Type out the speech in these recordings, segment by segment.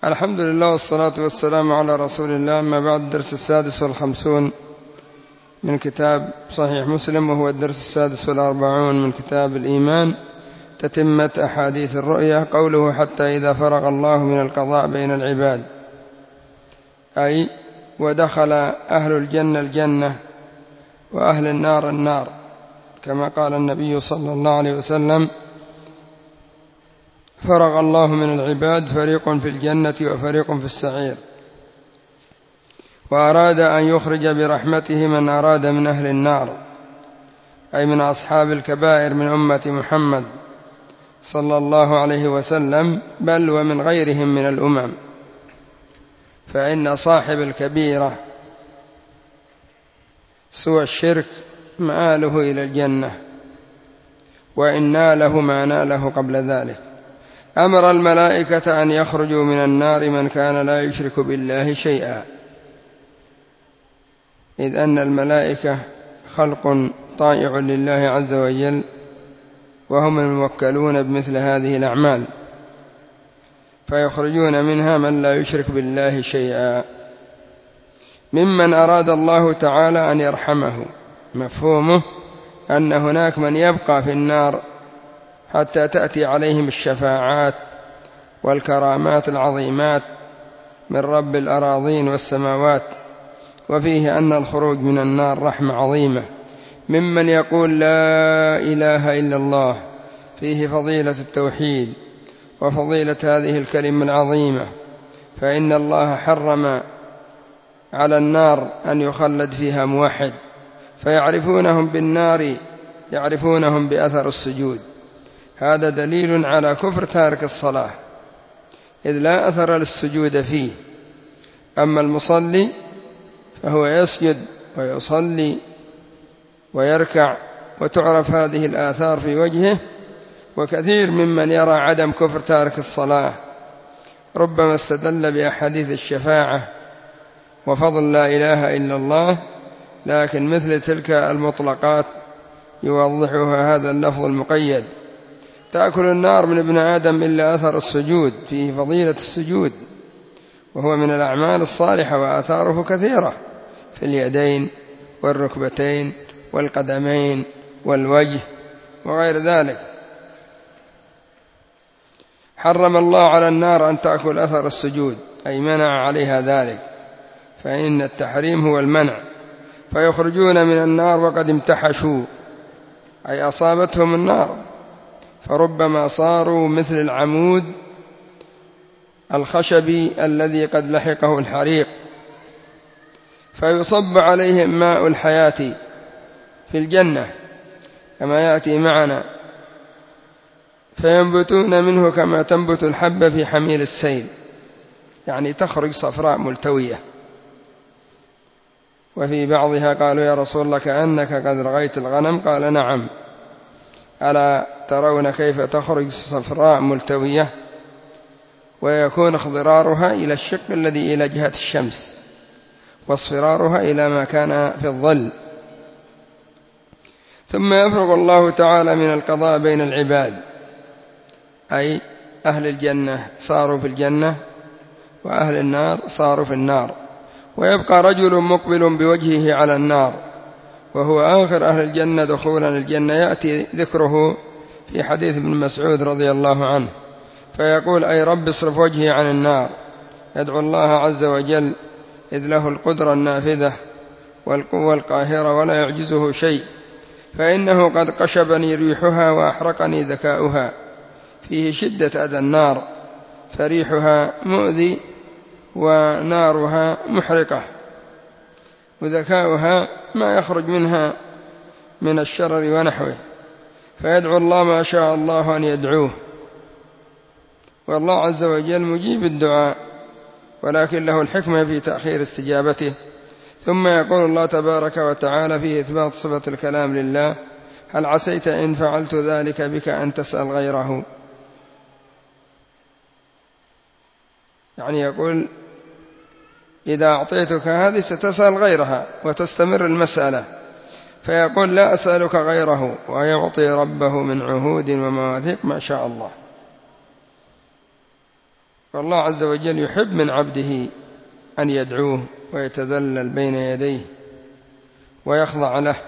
الحمد لله والصلاة والسلام على رسول الله. أما بعد، الدرس 56 من كتاب صحيح مسلم، وهو الدرس 46 من كتاب الإيمان، تتمة أحاديث الرؤيا. قوله: حتى إذا فرغ الله من القضاء بين العباد، أي ودخل أهل الجنة الجنة وأهل النار النار، كما قال النبي صلى الله عليه وسلم: فرغ الله من العباد، فريق في الجنة وفريق في السعير. وأراد أن يخرج برحمته من أراد من أهل النار، أي من أصحاب الكبائر من أمة محمد صلى الله عليه وسلم، بل ومن غيرهم من الأمم، فإن صاحب الكبيرة سوى الشرك مآله إلى الجنة، وإن ناله ما ناله قبل ذلك. أمر الملائكة أن يخرجوا من النار من كان لا يشرك بالله شيئا، إذ أن الملائكة خلق طائع لله عز وجل، وهم الموكلون بمثل هذه الأعمال، فيخرجون منها من لا يشرك بالله شيئا، ممن أراد الله تعالى أن يرحمه. مفهومه أن هناك من يبقى في النار حتى تأتي عليهم الشفاعات والكرامات العظيمات من رب الأراضين والسماوات، وفيه أن الخروج من النار رحمة عظيمة. ممن يقول لا إله إلا الله، فيه فضيلة التوحيد وفضيلة هذه الكلمة العظيمة، فإن الله حرم على النار أن يخلد فيها موحد، فيعرفونهم بالنار، يعرفونهم بأثر السجود. هذا دليل على كفر تارك الصلاة، إذ لا أثر للسجود فيه. أما المصلي فهو يسجد ويصلي ويركع، وتعرف هذه الآثار في وجهه. وكثير ممن يرى عدم كفر تارك الصلاة ربما استدل بأحاديث الشفاعة وفضل لا إله إلا الله، لكن مثل تلك المطلقات يوضحها هذا اللفظ المقيد: تأكل النار من ابن آدم إلا أثر السجود، فيه فضيلة السجود، وهو من الأعمال الصالحة، وآثاره كثيرة في اليدين والركبتين والقدمين والوجه وغير ذلك. حرم الله على النار أن تأكل أثر السجود، أي منع عليها ذلك، فإن التحريم هو المنع. فيخرجون من النار وقد امتحشوا، أي أصابتهم النار، فربما صاروا مثل العمود الخشبي الذي قد لحقه الحريق، فيصب عليهم ماء الحياة في الجنة كما يأتي معنا، فينبتون منه كما تنبت الحبة في حميل السيل، يعني تخرج صفراء ملتوية. وفي بعضها قالوا: يا رسول الله، كأنك قد رغيت الغنم. قال: نعم. ألا ترون كيف تخرج صفراء ملتوية، ويكون اخضرارها إلى الشق الذي إلى جهة الشمس، واصفرارها إلى ما كان في الظل. ثم يفرغ الله تعالى من القضاء بين العباد، أي أهل الجنة صاروا في الجنة وأهل النار صاروا في النار، ويبقى رجل مقبل بوجهه على النار، وهو آخر أهل الجنة دخولا الجنة، يأتي ذكره في حديث ابن مسعود رضي الله عنه، فيقول: أي رب اصرف وجهي عن النار. يدعو الله عز وجل، إذ له القدرة النافذة والقوة القاهرة ولا يعجزه شيء، فإنه قد قشبني ريحها وأحرقني ذكاؤها. فيه شدة أذى النار، فريحها مؤذي ونارها محرقة، وذكاؤها ما يخرج منها من الشرر ونحوه، فيدعو الله ما شاء الله أن يدعوه، والله عز وجل مجيب الدعاء، ولكن له الحكمة في تأخير استجابته. ثم يقول الله تبارك وتعالى في إثبات صفة الكلام لله: هل عسيت إن فعلت ذلك بك أن تسأل غيره؟ يعني يقول: إذا أعطيتك هذه ستسأل غيرها وتستمر المسألة، فيقول: لا أسألك غيره، ويعطي ربه من عهود ومواثيق ما شاء الله. فالله عز وجل يحب من عبده أن يدعوه ويتذلل بين يديه ويخضع له،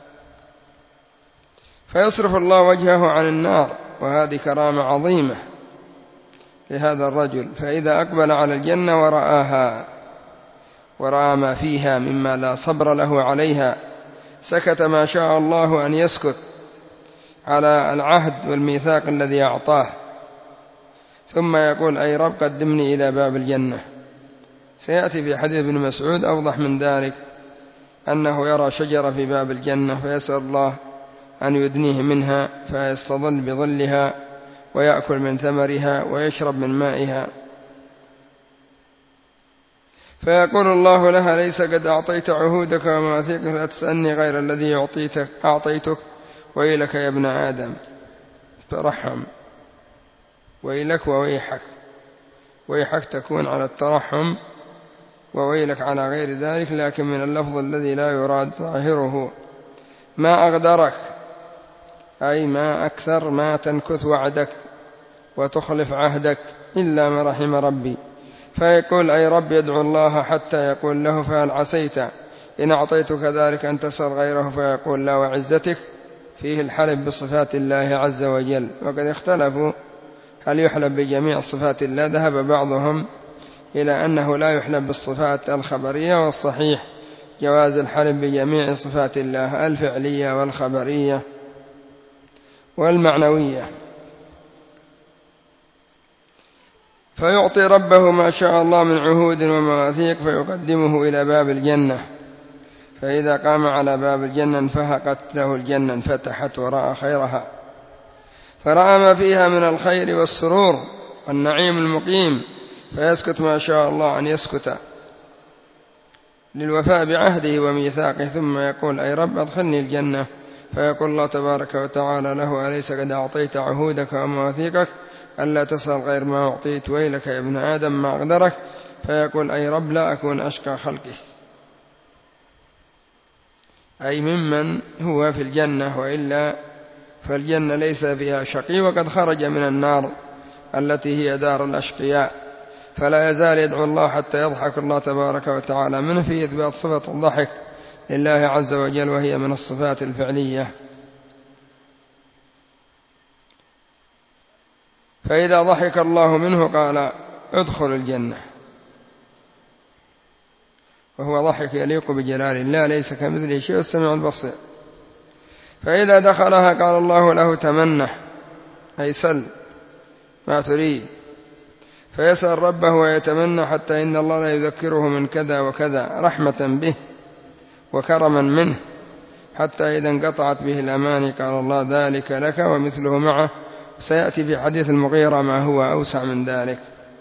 فيصرف الله وجهه عن النار، وهذه كرامة عظيمة لهذا الرجل. فإذا أقبل على الجنة ورآها ورأى ما فيها مما لا صبر له عليها، سكت ما شاء الله أن يسكت على العهد والميثاق الذي أعطاه، ثم يقول: أي رب قدمني إلى باب الجنة. سيأتي في حديث ابن مسعود أوضح من ذلك، أنه يرى شجرة في باب الجنة فيسأل الله أن يدنيه منها، فيستظل بظلها ويأكل من ثمرها ويشرب من مائها، فيقول الله لها: ليس قد أعطيت عهودك ومواثيقك، لا تسألني غير الذي أعطيتك، ويلك يا ابن آدم. ترحم، ويلك وويحك، ويحك تكون على الترحم، وويلك على غير ذلك، لكن من اللفظ الذي لا يراد ظاهره. ما أغدرك، أي ما أكثر ما تنكث وعدك وتخلف عهدك، إلا ما رحم ربي. فيقول: أي رب، يدعو الله حتى يقول له: فهل عسيت إن أعطيتك ذلك أن تسأل غيره؟ فيقول: لا وعزتك. فيه الحلف بصفات الله عز وجل. وقد اختلفوا هل يحلف بجميع صفات الله. ذهب بعضهم إلى أنه لا يحلف بالصفات الخبرية، والصحيح جواز الحلف بجميع صفات الله الفعلية والخبرية والمعنوية. فيعطي ربه ما شاء الله من عهود ومواثيق، فيقدمه إلى باب الجنة، فإذا قام على باب الجنة انفهقت له الجنة، انفتحت ورأى خيرها، فرأى ما فيها من الخير والسرور والنعيم المقيم، فيسكت ما شاء الله أن يسكت للوفاء بعهده وميثاقه، ثم يقول: أي رب أدخلني الجنة. فيقول الله تبارك وتعالى له: أليس قد أعطيت عهودك ومواثيقك ألا تسأل غير ما أعطيت؟ ويلك يا ابن آدم ما أقدرك. فيقول: أي رب لا أكون أشقى خلقه، أي ممن هو في الجنة، وإلا فالجنة ليس فيها شقي، وقد خرج من النار التي هي دار الأشقياء. فلا يزال يدعو الله حتى يضحك الله تبارك وتعالى منه، في إثبات صفة الضحك لله عز وجل، وهي من الصفات الفعلية. فإذا ضحك الله منه قال: ادخل الجنة، وهو ضحك يليق بجلال الله، ليس كمثله شيء، السميع البصير. فإذا دخلها قال الله له: تمنى، أي سل ما تريد. فيسأل ربه ويتمنى، حتى إن الله لا يذكره من كذا وكذا رحمة به وكرما منه، حتى إذا انقطعت به الأماني قال الله: ذلك لك ومثله معه. سيأتي في حديث المغيرة ما هو أوسع من ذلك.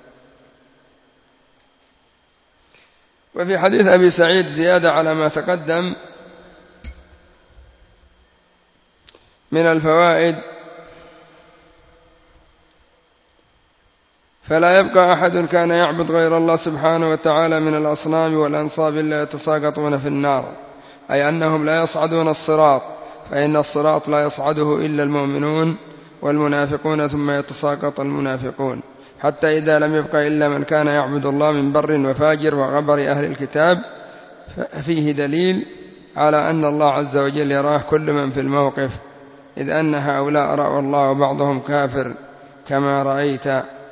وفي حديث أبي سعيد زيادة على ما تقدم من الفوائد: فلا يبقى أحد كان يعبد غير الله سبحانه وتعالى من الأصنام والأنصاب إلا يتساقطون في النار، أي أنهم لا يصعدون الصراط، فإن الصراط لا يصعده إلا المؤمنون والمنافقون، ثم يتساقط المنافقون، حتى إذا لم يبق إلا من كان يعبد الله من بر وفاجر وغبر أهل الكتاب. فيه دليل على أن الله عز وجل يراه كل من في الموقف، إذ أن هؤلاء رأوا الله وبعضهم كافر كما رأيت.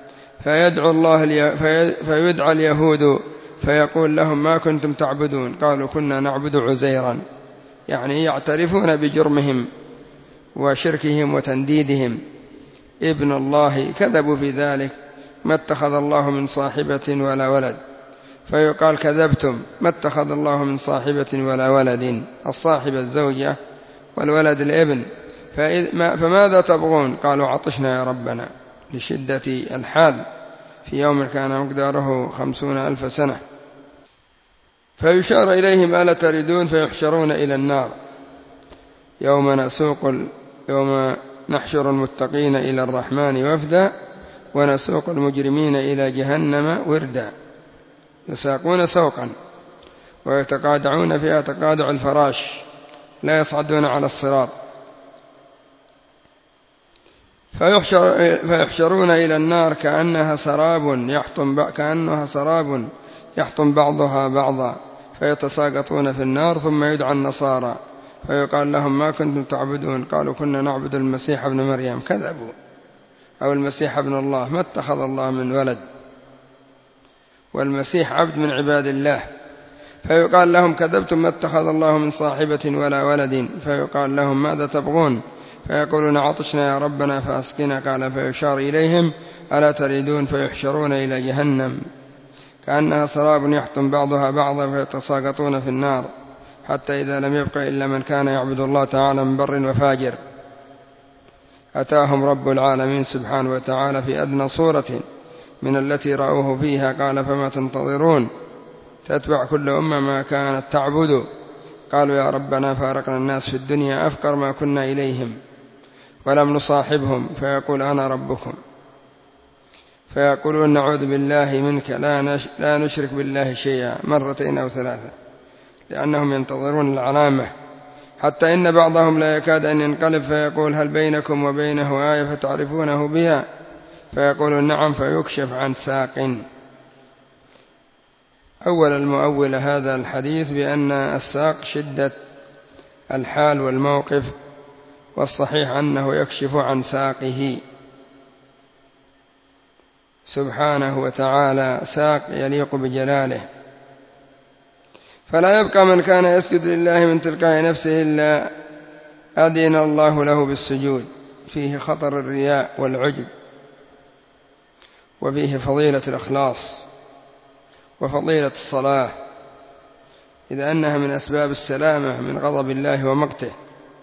فيدعى اليهود فيقول لهم: ما كنتم تعبدون؟ قالوا: كنا نعبد عزيرا، يعني يعترفون بجرمهم وشركهم وتنديدهم ابن الله، كذبوا في ذلك، ما اتخذ الله من صاحبة ولا ولد. فيقال: كذبتم، ما اتخذ الله من صاحبة ولا ولد، الصاحبة الزوجة والولد الابن. فماذا تبغون؟ قالوا: عطشنا يا ربنا، لشدة الحال في يوم كان مقداره 50,000 سنة. فيشار إليهم: ألا تردون؟ فيحشرون إلى النار. يوم نحشر المتقين إلى الرحمن وفدا، ونسوق المجرمين إلى جهنم وردا. يساقون سوقا ويتقادعون فيها تقادع الفراش، لا يصعدون على الصراط. فيحشرون إلى النار كأنها سراب يحطم بعضها بعضا، فيتساقطون في النار. ثم يدعى النصارى فيقال لهم: ما كنتم تعبدون؟ قالوا: كنا نعبد المسيح ابن مريم. كذبوا، أو المسيح ابن الله، ما اتخذ الله من ولد، والمسيح عبد من عباد الله. فيقال لهم: كذبتم، ما اتخذ الله من صاحبة ولا ولد. فيقال لهم: ماذا تبغون؟ فيقولون: عطشنا يا ربنا فأسقنا. قال: فيشار إليهم: ألا تريدون؟ فيحشرون إلى جهنم كأنها سراب يحطم بعضها بعضا، فيتساقطون في النار، حتى إذا لم يبق إلا من كان يعبد الله تعالى من بر وفاجر أتاهم رب العالمين سبحانه وتعالى في أدنى صورة من التي رأوه فيها. قال: فما تنتظرون؟ تتبع كل أمة ما كانت تعبد. قالوا: يا ربنا، فارقنا الناس في الدنيا أفقر ما كنا إليهم ولم نصاحبهم. فيقول: أنا ربكم. فيقولون: نعوذ بالله منك، لا نشرك بالله شيئا، مرتين أو ثلاثة، لأنهم ينتظرون العلامة. حتى إن بعضهم لا يكاد أن ينقلب فيقول: هل بينكم وبينه آية فتعرفونه بها؟ فيقولون: نعم. فيكشف عن ساق. أول المؤول هذا الحديث بأن الساق شدة الحال والموقف، والصحيح أنه يكشف عن ساقه سبحانه وتعالى، ساق يليق بجلاله. فلا يبقى من كان يسجد لله من تلقاء نفسه إلا أذن الله له بالسجود. فيه خطر الرياء والعجب، وفيه فضيلة الإخلاص وفضيلة الصلاة، إذ أنها من أسباب السلامة من غضب الله ومقته.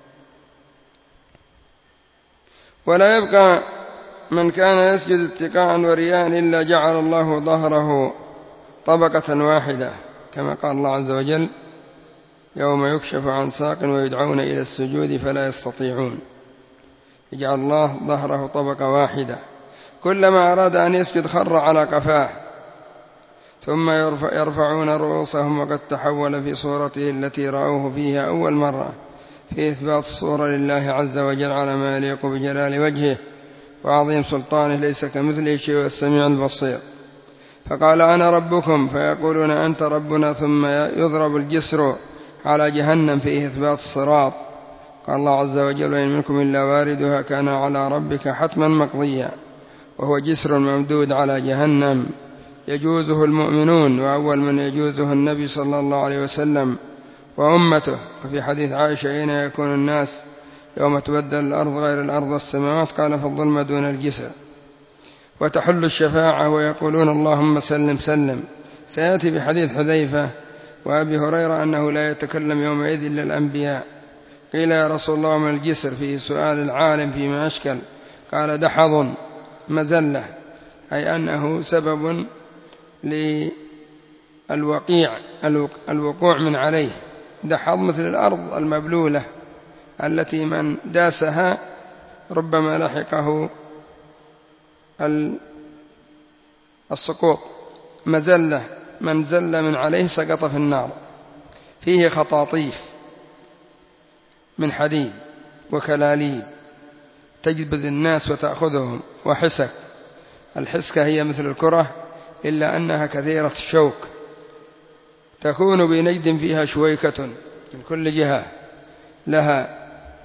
ولا يبقى من كان يسجد اتقاء ورياء إلا جعل الله ظهره طبقة واحدة، كما قال الله عز وجل: يوم يكشف عن ساق ويدعون إلى السجود فلا يستطيعون. يجعل الله ظهره طبقة واحدة، كلما أراد أن يسجد خر على قفاه، ثم يرفعون رؤوسهم، وقد تحول في صورته التي رأوه فيها أول مرة، في إثبات الصورة لله عز وجل على ما يليق بجلال وجهه وعظيم سلطانه، ليس كمثله شيء، والسميع البصير. فقال: أنا ربكم، فيقولون: أنت ربنا. ثم يضرب الجسر على جهنم فيه إثبات الصراط. قال الله عز وجل: وإن منكم إلا واردها كان على ربك حتما مقضيا. وهو جسر ممدود على جهنم يجوزه المؤمنون، وأول من يجوزه النبي صلى الله عليه وسلم وأمته. وفي حديث عائشة: أين يكون الناس يوم تبدل الأرض غير الأرض والسماوات؟ قال: في الظلمة دون الجسر. وتحل الشفاعة ويقولون: اللهم سلم سلم. سيأتي بحديث حذيفة وأبي هريرة أنه لا يتكلم يومئذ إلا الأنبياء. قيل: يا رسول الله، من الجسر؟ فيه سؤال العالم فيما أشكل. قال: دحض مزلة، أي أنه سبب الوقوع من عليه. دحض مثل الأرض المبلولة التي من داسها ربما لحقه السقوط. مزلة، من زل من عليه سقط في النار. فيه خطاطيف من حديد وكلاليب تجبذ الناس وتأخذهم، وحسك. الحسكة هي مثل الكرة إلا أنها كثيرة الشوك، تكون بنجد فيها شويكة من كل جهة لها،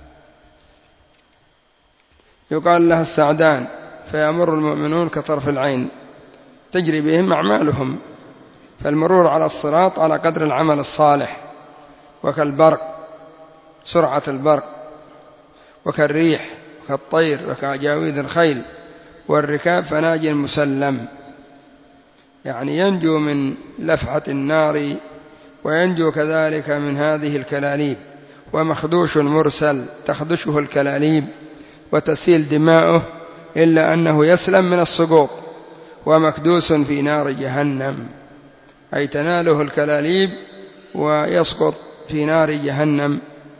يقال لها السعدان. فيمر المؤمنون كطرف العين، تجري بهم أعمالهم. فالمرور على الصراط على قدر العمل الصالح، وكالبرق، سرعة البرق، وكالريح، وكالطير، وكأجاويد الخيل. والركاب فناج مسلم، يعني ينجو من لفحة النار، وينجو كذلك من هذه الكلاليب. ومخدوش مرسل، تخدشه الكلاليب وتسيل دماؤه، إلا أنه يسلم من السقوط. ومكدوس في نار جهنم، أي تناله الكلاليب ويسقط في نار جهنم،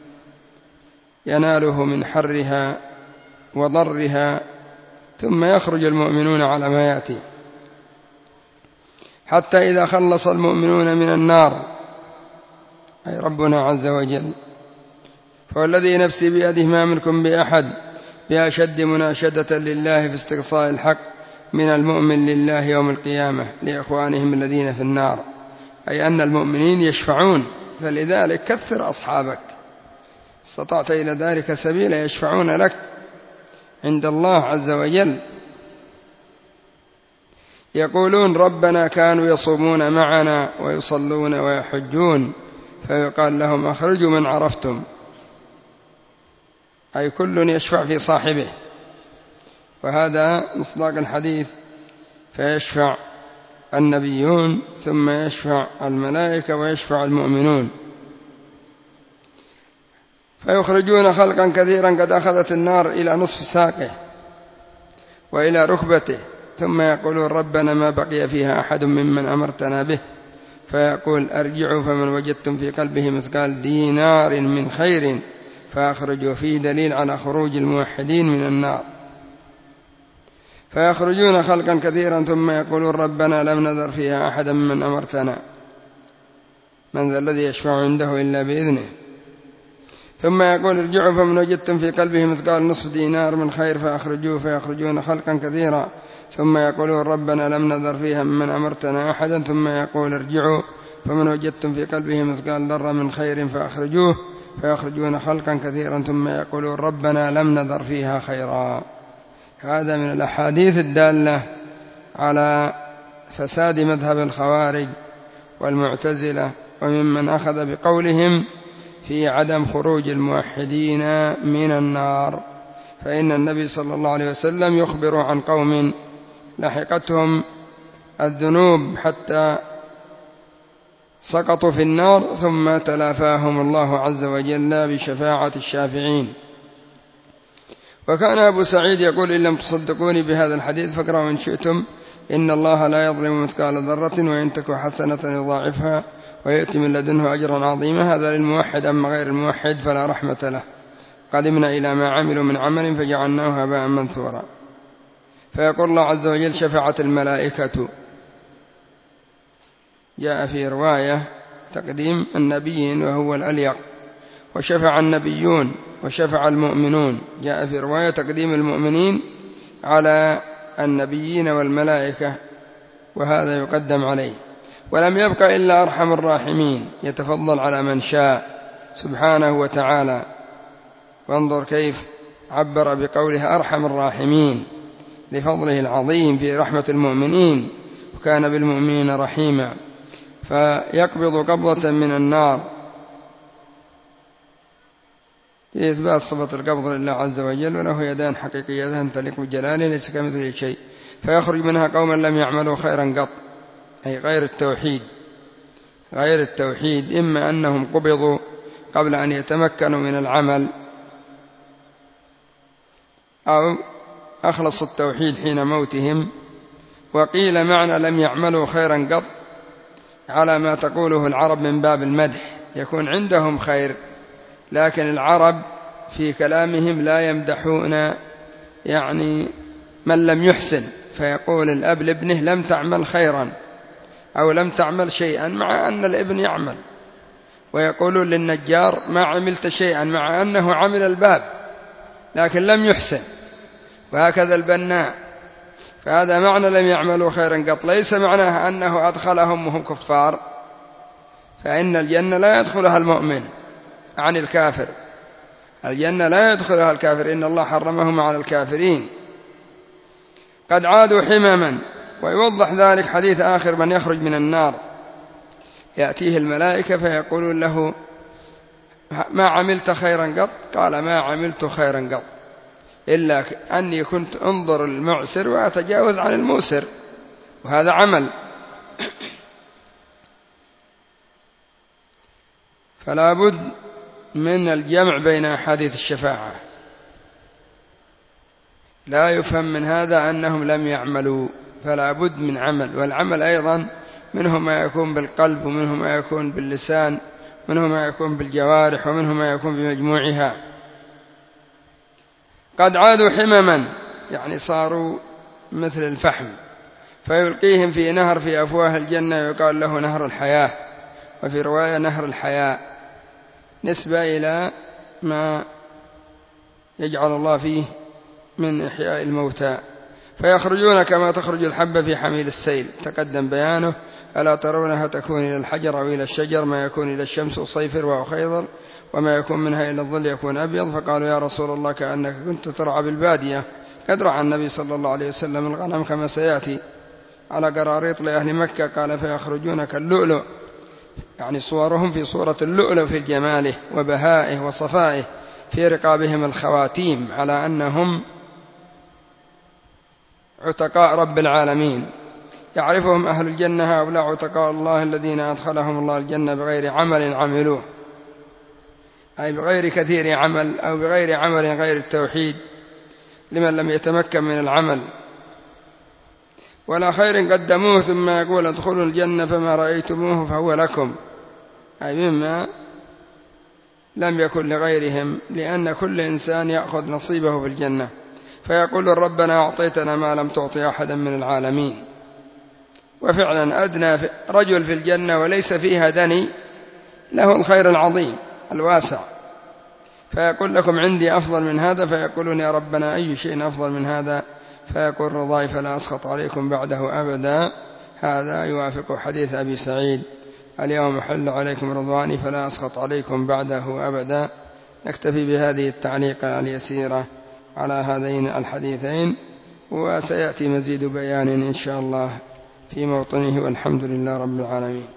يناله من حرها وضرها. ثم يخرج المؤمنون على ما يأتي، حتى إذا خلص المؤمنون من النار، أي ربنا عز وجل، فوالذي نفسي بيده ما منكم بأحد بأشد مناشدة لله في استقصاء الحق من المؤمن لله يوم القيامة لإخوانهم الذين في النار، أي أن المؤمنين يشفعون، فلذلك كثر أصحابك استطعت إلى ذلك سبيلا يشفعون لك عند الله عز وجل. يقولون ربنا كانوا يصومون معنا ويصلون ويحجون، فيقال لهم أخرجوا من عرفتم، أي كل يشفع في صاحبه، وهذا مصداق الحديث. فيشفع النبيون ثم يشفع الملائكة ويشفع المؤمنون، فيخرجون خلقا كثيرا قد أخذت النار إلى نصف ساقه وإلى ركبته، ثم يقولون ربنا ما بقي فيها أحد ممن أمرتنا به، فيقول أرجعوا فمن وجدتم في قلبه مثقال دينار من خير فأخرجوا، فيه دليل على خروج الموحدين من النار. فيخرجون خلقا كثيرا ثم يقولون ربنا لم نذر فيها أحدا ممن أمرتنا، من ذا الذي يشفع عنده إلا بإذنه. ثم يقول ارجعوا فمن وجدتم في قلبه مثقال نصف دينار من خير فأخرجوه، فيخرجون خلقا كثيرا ثم يقولون ربنا لم نذر فيها ممن أمرتنا أحدا، ثم يقول ارجعوا فمن وجدتم في قلبه مثقال ذرة من خير فأخرجوه، فيخرجون خلقا كثيرا ثم يقولون ربنا لم نذر فيها خيرا. هذا من الأحاديث الدالة على فساد مذهب الخوارج والمعتزلة وممن أخذ بقولهم في عدم خروج الموحدين من النار. فإن النبي صلى الله عليه وسلم يخبر عن قوم لحقتهم الذنوب حتى سقطوا في النار ثم تلافاهم الله عز وجل بشفاعة الشافعين. وكان أبو سعيد يقول إن لم تصدقوني بهذا الحديث فاقرأوا إن شئتم إن الله لا يظلم مثقال ذرة وإن تك حسنة يضاعفها ويأتي من لدنه أجرا عظيما. هذا للموحد، أما غير الموحد فلا رحمة له. قدمنا إلى ما عملوا من عمل فجعلناه هباء منثورا. فيقول الله عز وجل شفعت الملائكة، جاء في رواية تقديم النبيين وهو الأليق، وشفع النبيون وشفع المؤمنون، جاء في رواية تقديم المؤمنين على النبيين والملائكة، وهذا يقدم عليه. ولم يبق إلا أرحم الراحمين يتفضل على من شاء سبحانه وتعالى. وانظر كيف عبر بقوله أرحم الراحمين لفضله العظيم في رحمة المؤمنين، وكان بالمؤمنين رحيما. فيقبض قبضة من النار إثبات صفة القبض لله عز وجل، وله يدان حقيقيتان تليق بجلاله ليس كمثله شيء. فيخرج منها قوما لم يعملوا خيرا قط، أي غير التوحيد، إما أنهم قبضوا قبل أن يتمكنوا من العمل، أو أخلصوا التوحيد حين موتهم. وقيل معنى لم يعملوا خيرا قط على ما تقوله العرب من باب المدح، يكون عندهم خير لكن العرب في كلامهم لا يمدحون يعني من لم يحسن، فيقول الأب لابنه لم تعمل خيرا أو لم تعمل شيئا مع أن الابن يعمل، ويقولون للنجار ما عملت شيئا مع أنه عمل الباب لكن لم يحسن، وهكذا البناء. فهذا معنى لم يعملوا خيرا قط، ليس معناه أنه أدخلهم وهم كفار، فإن الجنة لا يدخلها المؤمن عن الكافر، الجنة لا يدخلها الكافر، إن الله حرمهم على الكافرين. قد عادوا حمما. ويوضح ذلك حديث آخر من يخرج من النار، يأتيه الملائكة فيقولون له ما عملت خيرا قط؟ قال ما عملت خيرا قط إلا أني كنت أنظر المعسر وأتجاوز عن الموسر، وهذا عمل. فلا بد من الجمع بين أحاديث الشفاعة، لا يفهم من هذا أنهم لم يعملوا، فلا بد من عمل، والعمل أيضا منه ما يكون بالقلب ومنه ما يكون باللسان ومنه ما يكون بالجوارح ومنه ما يكون بمجموعها. قد عادوا حمما يعني صاروا مثل الفحم، فيلقيهم في نهر في أفواه الجنة يقال له نهر الحياة، وفي رواية نهر الحياة، نسبة إلى ما يجعل الله فيه من إحياء الموتى، فيخرجون كما تخرج الحبة في حميل السيل، تقدم بيانه: ألا ترونها تكون إلى الحجر أو إلى الشجر، ما يكون إلى الشمس صيفر وخيضر، وما يكون منها إلى الظل يكون أبيض. فقالوا: يا رسول الله كأنك كنت ترعى بالبادية. قد رعى النبي صلى الله عليه وسلم الغنم كما سيأتي على قراريط لأهل مكة. قال: فيخرجون كاللؤلؤ، يعني صورهم في صورة اللؤلؤ في جماله وبهائه وصفائه، في رقابهم الخواتيم، على أنهم عتقاء رب العالمين. يعرفهم أهل الجنة: هؤلاء عتقاء الله الذين أدخلهم الله الجنة بغير عمل عملوه، أي بغير كثير عمل، أو بغير عمل غير التوحيد لمن لم يتمكن من العمل، ولا خير قدموه، ثم يقول: ادخلوا الجنة فما رأيتموه فهو لكم، أي مما لم يكن لغيرهم، لأن كل إنسان يأخذ نصيبه في الجنة. فيقول: ربنا أعطيتنا ما لم تعطي أحدا من العالمين. وفعلا أدنى رجل في الجنة وليس فيها دني له الخير العظيم الواسع، فيقول: لكم عندي أفضل من هذا، فيقولون: يا ربنا أي شيء أفضل من هذا؟ فيقول: رضاي فلا أسخط عليكم بعده أبدا. هذا يوافق حديث أبي سعيد: اليوم أحل عليكم رضواني فلا أسخط عليكم بعده أبدا. نكتفي بهذه التعليقة اليسيرة على هذين الحديثين، وسيأتي مزيد بيان إن شاء الله في موطنه، والحمد لله رب العالمين.